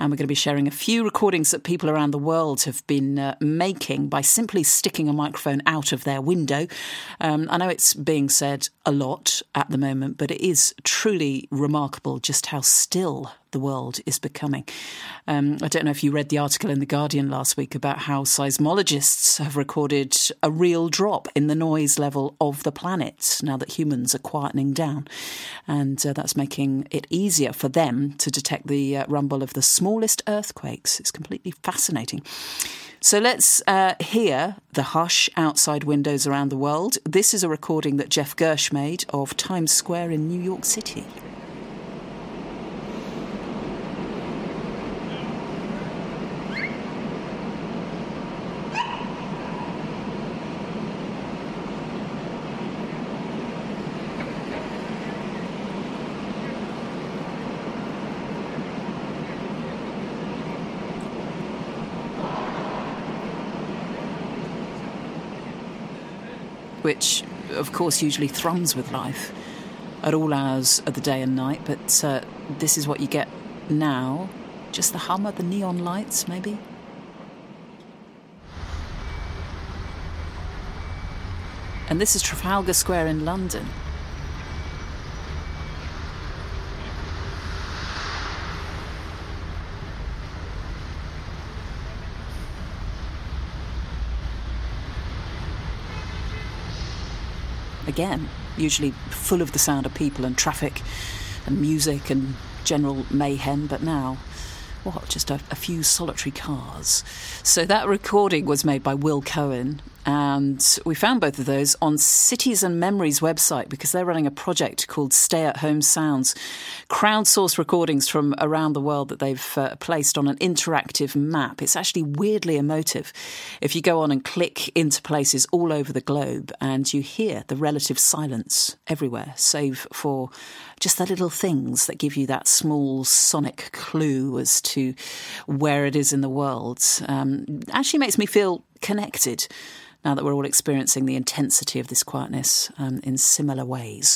And we're going to be sharing a few recordings that people around the world have been making by simply sticking a microphone out of their window. I know it's being said a lot at the moment, but it is truly remarkable just how still the world is becoming. I don't know if you read the article in The Guardian last week about how seismologists have recorded a real drop in the noise level of the planet now that humans are quietening down. And that's making it easier for them to detect the rumble of the smallest earthquakes. It's completely fascinating. So let's hear the hush outside windows around the world. This is a recording that Jeff Gersh made of Times Square in New York City. Which, of course, usually thrums with life at all hours of the day and night. But this is what you get now. Just the hum of the neon lights, maybe. And this is Trafalgar Square in London. Again, usually full of the sound of people and traffic and music and general mayhem, but now, just a few solitary cars. So that recording was made by Will Cohen, and we found both of those on Cities and Memories website because they're running a project called Stay at Home Sounds, crowdsourced recordings from around the world that they've placed on an interactive map. It's actually weirdly emotive. If you go on and click into places all over the globe and you hear the relative silence everywhere, save for just the little things that give you that small sonic clue as to where it is in the world, actually makes me feel connected now that we're all experiencing the intensity of this quietness in similar ways.